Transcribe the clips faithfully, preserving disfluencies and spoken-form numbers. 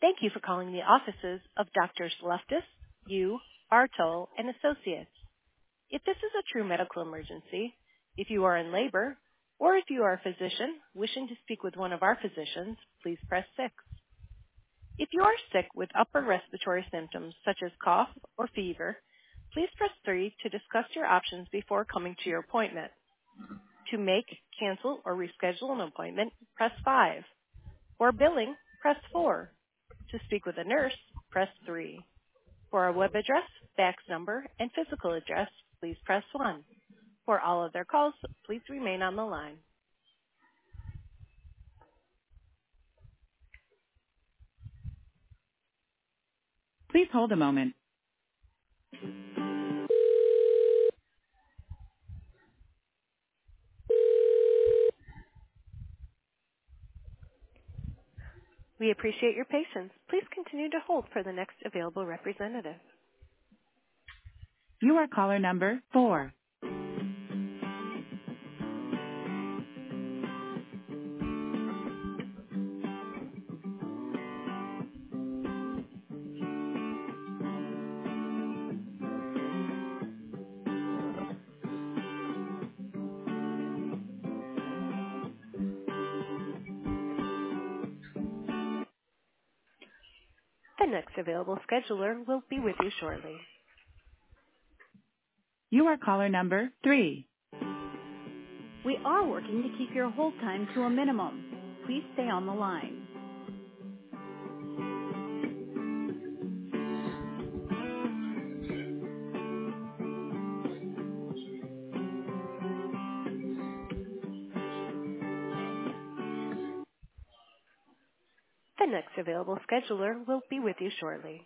Thank you for calling the offices of Doctors Leftis, Yu, Arto, and Associates. If this is a true medical emergency, if you are in labor, or if you are a physician wishing to speak with one of our physicians, please press six. If you are sick with upper respiratory symptoms such as cough or fever, please press three to discuss your options before coming to your appointment. To make, cancel, or reschedule an appointment, press five. For billing, press four. To speak with a nurse, press three. For our web address, fax number, and physical address, please press one. For all other calls, please remain on the line. Please hold a moment. We appreciate your patience. Please continue to hold for the next available representative. You are caller number four. The next available scheduler will be with you shortly. You are caller number three. We are working to keep your hold time to a minimum. Please stay on the line. The next available scheduler will be with you shortly.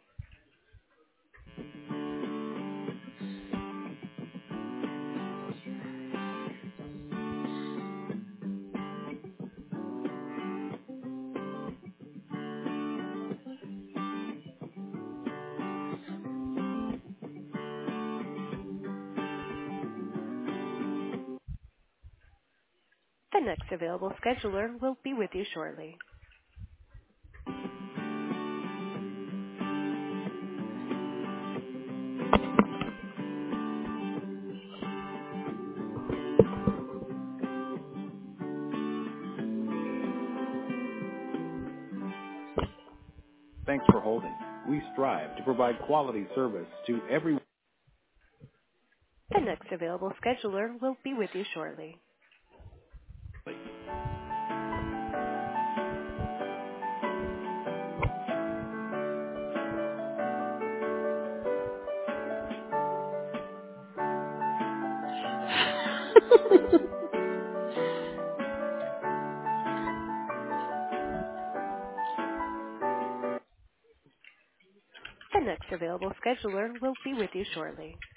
The next available scheduler will be with you shortly. Thanks for holding. We strive to provide quality service to everyone. The next available scheduler will be with you shortly. The next available scheduler will be with you shortly.